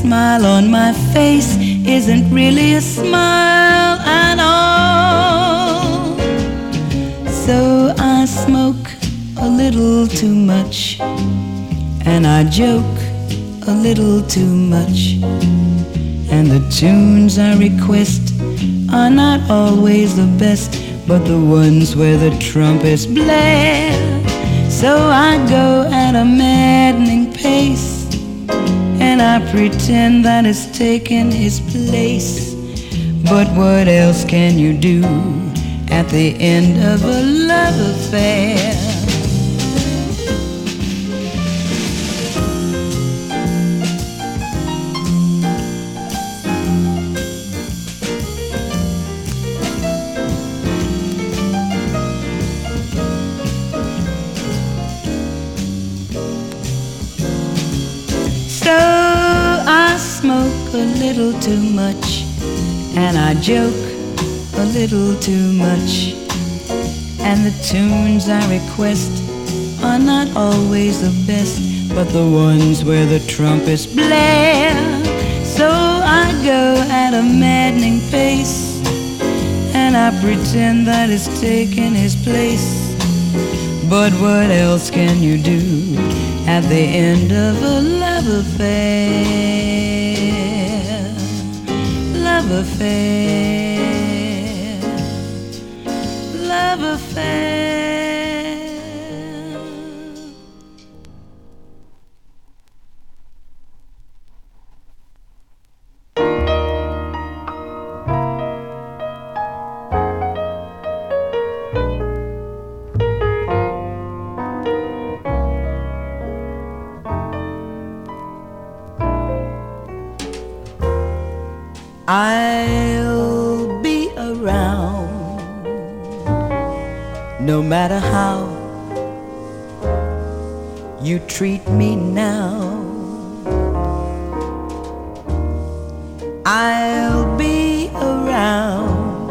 smile on my face isn't really a smile at all. So I smoke a little too much, and I joke a little too much, and the tunes I request are not always the best, but the ones where the trumpets blare. So I go at a maddening pace, and I pretend that it's taken his place. But what else can you do at the end of a love affair? A little too much, and I joke a little too much, and the tunes I request are not always the best, but the ones where the trumpets blare. So I go at a maddening pace, and I pretend that it's taken his place. But what else can you do at the end of a love affair? Love affair, love affair. I'll be around no matter how you treat me now. I'll be around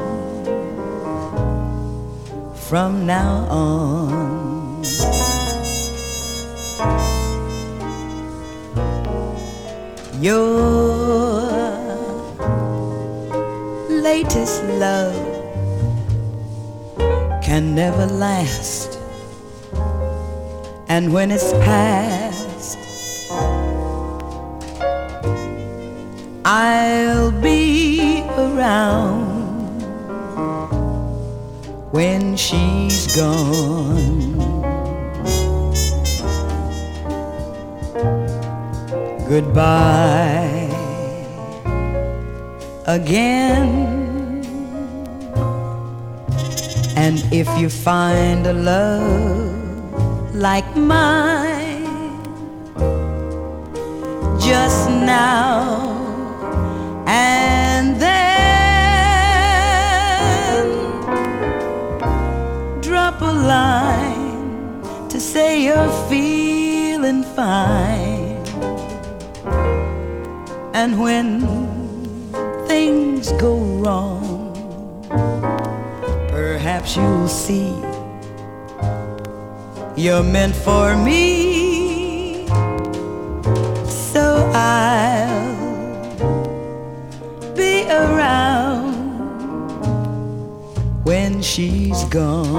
from now on. Your latest love can never last, and when it's past, I'll be around when she's gone. Goodbye again. And if you find a love like mine, just now and then, drop a line to say you're feeling fine. And when things go wrong, perhaps you'll see you're meant for me. So I'll be around when she's gone.